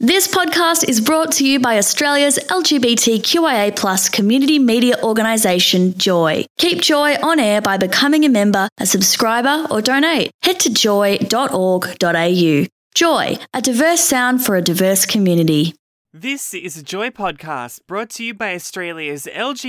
This podcast is brought to you by Australia's LGBTQIA+ community media organisation, Joy. Keep Joy on air by becoming a member, a subscriber or donate. Head to joy.org.au. Joy, a diverse sound for a diverse community. This is a Joy podcast brought to you by Australia's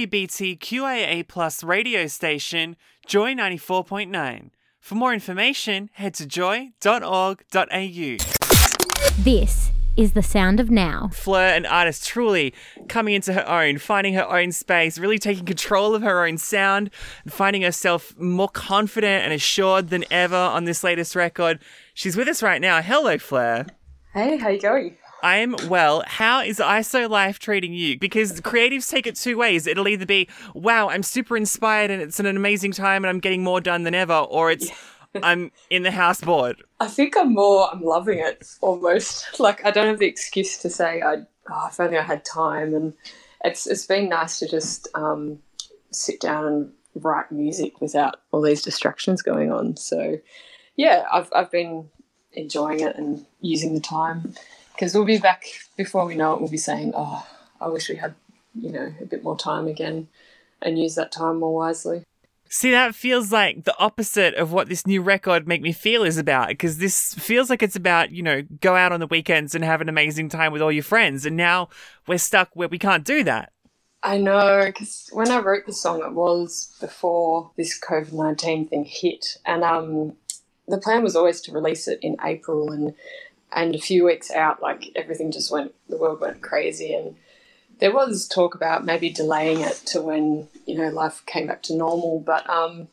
LGBTQIA+ radio station, Joy 94.9. For more information, head to joy.org.au. This is the sound of now. Fleur, an artist truly coming into her own, finding her own space, really taking control of her own sound, and finding herself more confident and assured than ever on this latest record. She's with us right now. Hello, Fleur. Hey, how you going? I'm well. How is ISO Life treating you? Because creatives take it two ways. It'll either be, wow, I'm super inspired and it's an amazing time and I'm getting more done than ever, or it's, I'm in the house bored. I think I'm loving it almost. Like, I don't have the excuse to say, if only I had time. And it's been nice to just sit down and write music without all these distractions going on. So, yeah, I've been enjoying it and using the time. Because we'll be back before we know it, we'll be saying, oh, I wish we had, a bit more time again and use that time more wisely. See, that feels like the opposite of what this new record Make Me Feel is about, because this feels like it's about, go out on the weekends and have an amazing time with all your friends. And now we're stuck where we can't do that. I know, because when I wrote the song, it was before this COVID-19 thing hit. And the plan was always to release it in April, and a few weeks out, the world went crazy, and there was talk about maybe delaying it to when, life came back to normal. But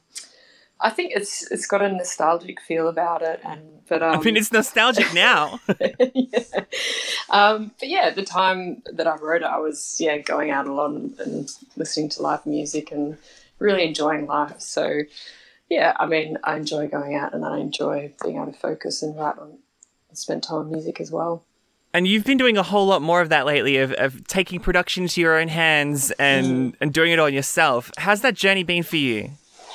I think it's got a nostalgic feel about it. It's nostalgic now. Yeah. But yeah, the time that I wrote it, I was, going out a lot and listening to live music and really enjoying life. So, yeah, I enjoy going out and I enjoy being able to focus and write on and spend time on music as well. And you've been doing a whole lot more of that lately, of taking production into your own hands and doing it all yourself. How's that journey been for you?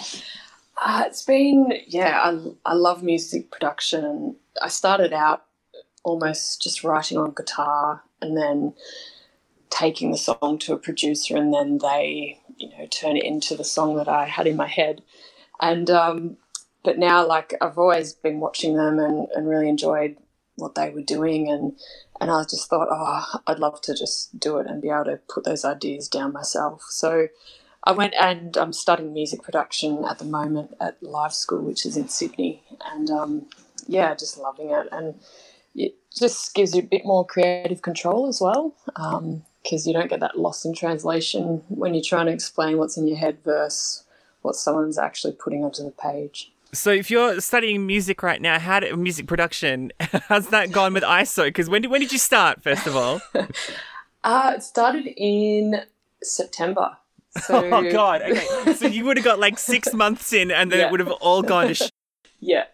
It's been, I love music production. I started out almost just writing on guitar and then taking the song to a producer, and then they, turn it into the song that I had in my head. And but now, I've always been watching them and really enjoyed what they were doing, and I just thought, I'd love to just do it and be able to put those ideas down myself. So I went and I'm studying music production at the moment at Live School, which is in Sydney, and just loving it. And it just gives you a bit more creative control as well, because you don't get that lost in translation when you're trying to explain what's in your head versus what someone's actually putting onto the page. So if you're studying music right now, music production, how's that gone with ISO? Because when did you start, first of all? It started in September. So... Oh, God. Okay. So you would have got 6 months in and then it would have all gone to Yeah.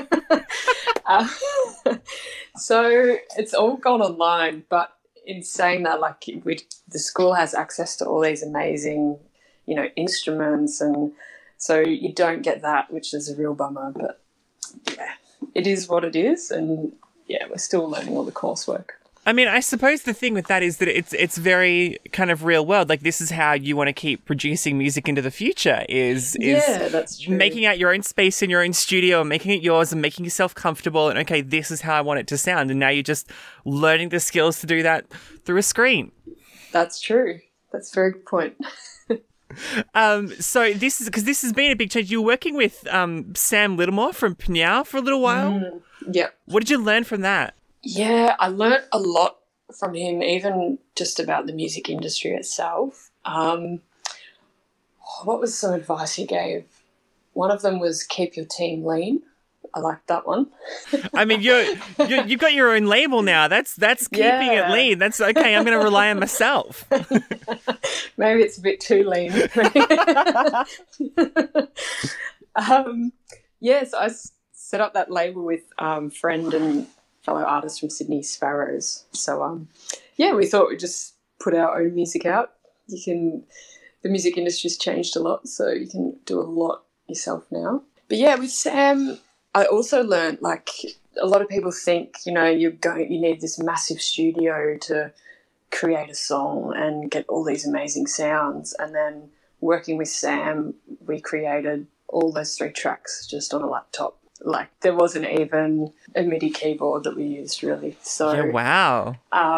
So it's all gone online, but in saying that, the school has access to all these amazing, instruments, and so you don't get that, which is a real bummer. But yeah, it is what it is, and we're still learning all the coursework. I suppose the thing with that is that it's very kind of real world. This is how you want to keep producing music into the future is that's true. Making out your own space in your own studio and making it yours and making yourself comfortable. And okay, this is how I want it to sound. And now you're just learning the skills to do that through a screen. That's true. That's a very good point. So this has been a big change. You're working with Sam Littlemore from Pnyao for a little while. Yeah. What did you learn from that? Yeah, I learnt a lot from him, even just about the music industry itself. What was some advice he gave? One of them was keep your team lean. I liked that one. You've got your own label now. That's keeping it lean. That's okay. I'm going to rely on myself. Maybe it's a bit too lean. So I set up that label with friend and fellow artist from Sydney, Sparrows. So we thought we'd just put our own music out. The music industry's changed a lot, so you can do a lot yourself now. But yeah, with Sam, I also learned, like, a lot of people think, you need this massive studio to create a song and get all these amazing sounds. And then working with Sam, we created all those 3 tracks just on a laptop. Like, there wasn't even a MIDI keyboard that we used, really. So, yeah, wow.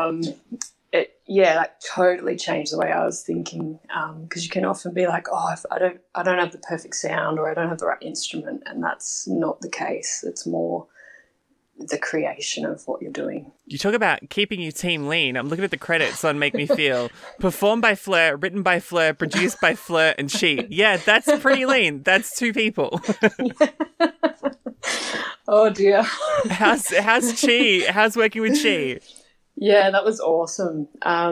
That totally changed the way I was thinking, because you can often be like, if I don't have the perfect sound, or I don't have the right instrument, and that's not the case. It's more the creation of what you're doing. You talk about keeping your team lean. I'm looking at the credits on Make Me Feel. Performed by Fleur, written by Fleur, produced by Fleur and Chi. Yeah, that's pretty lean. That's 2 people. Oh dear. How's Chi? How's working with Chi? Yeah, that was awesome.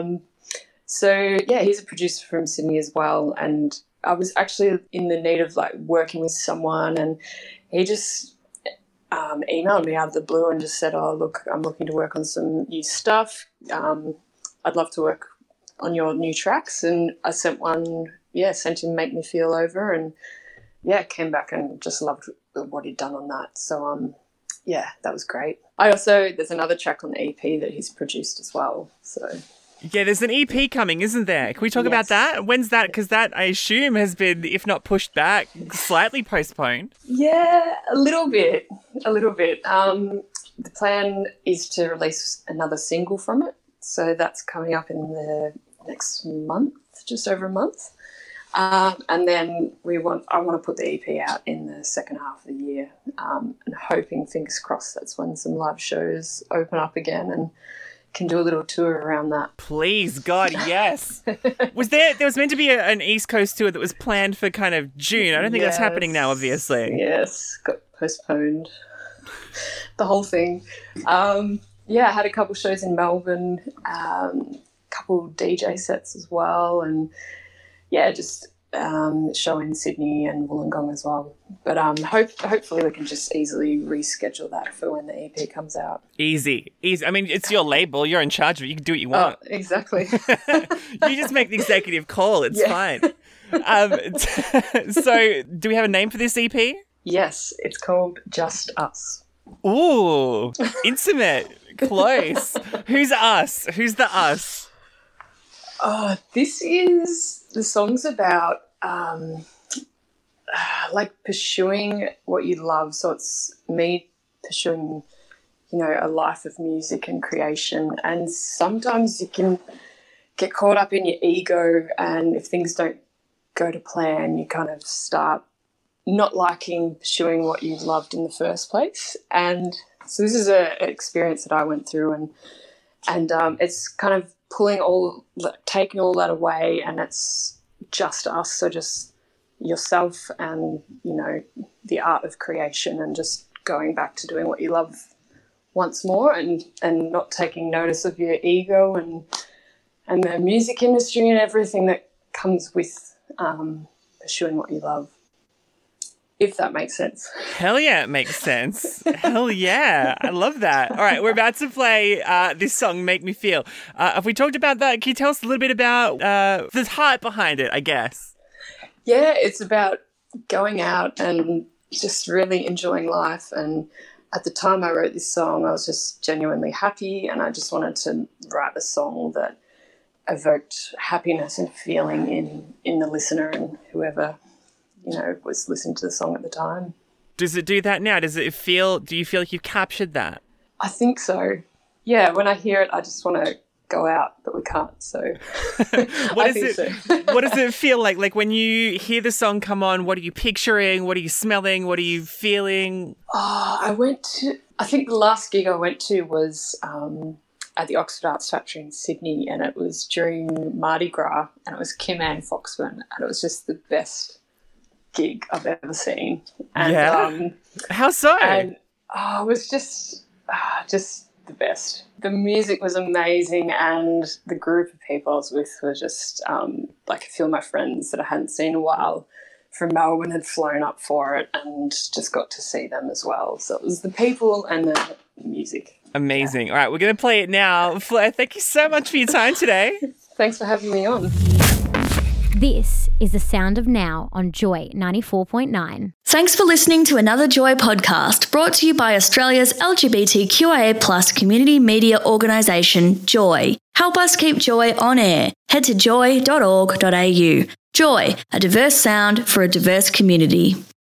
He's a producer from Sydney as well, and I was actually in the need of, like, working with someone, and he just emailed me out of the blue and just said, look, I'm looking to work on some new stuff. I'd love to work on your new tracks. And I sent him Make Me Feel over, and came back and just loved what he'd done on that. So, that was great. There's another track on the EP that he's produced as well. So, yeah, there's an EP coming, isn't there? Can we talk about that? When's that? Because that, I assume, has been, if not pushed back, slightly postponed. Yeah, a little bit. The plan is to release another single from it. So that's coming up in the next month, just over a month. And then I want to put the EP out in the second half of the year, and hoping, fingers crossed, that's when some live shows open up again and can do a little tour around that. Please, God, yes. There was meant to be an East Coast tour that was planned for kind of June. I don't think that's happening now, obviously. Yes, got postponed. The whole thing. I had a couple shows in Melbourne, couple DJ sets as well, and just show in Sydney and Wollongong as well. But hopefully we can just easily reschedule that for when the EP comes out. Easy. I mean, it's your label. You're in charge of it. You can do what you want. Oh, exactly. You just make the executive call. It's fine. So do we have a name for this EP? Yes, it's called Just Us. Ooh, intimate, close. Who's us? Who's the us? The song's about pursuing what you love. So it's me pursuing, a life of music and creation. And sometimes you can get caught up in your ego, and if things don't go to plan, you kind of start not liking pursuing what you loved in the first place. And so this is an experience that I went through, and it's kind of taking all that away, and it's just us. So just yourself and, the art of creation, and just going back to doing what you love once more, and not taking notice of your ego and the music industry and everything that comes with pursuing what you love. If that makes sense. Hell yeah, it makes sense. Hell yeah. I love that. All right, we're about to play this song, Make Me Feel. Have we talked about that? Can you tell us a little bit about the heart behind it, I guess? Yeah, it's about going out and just really enjoying life. And at the time I wrote this song, I was just genuinely happy, and I just wanted to write a song that evoked happiness and feeling in the listener and whoever was listening to the song at the time. Does it do that now? Do you feel like you've captured that? I think so. Yeah, when I hear it, I just want to go out, but we can't, so What does it feel like? Like, when you hear the song come on, what are you picturing? What are you smelling? What are you feeling? I think the last gig I went to was at the Oxford Arts Factory in Sydney, and it was during Mardi Gras, and it was Kim Ann Foxman, and it was just the best gig I've ever seen. And, how so? And it was just the best. The music was amazing, and the group of people I was with were just a few of my friends that I hadn't seen in a while from Melbourne had flown up for it, and just got to see them as well. So it was the people and the music. Amazing. All right, we're going to play it now. Fleur, thank you so much for your time today. Thanks for having me on. This is the Sound of Now on Joy 94.9. Thanks for listening to another Joy podcast brought to you by Australia's LGBTQIA+ community media organisation, Joy. Help us keep Joy on air. Head to joy.org.au. Joy, a diverse sound for a diverse community.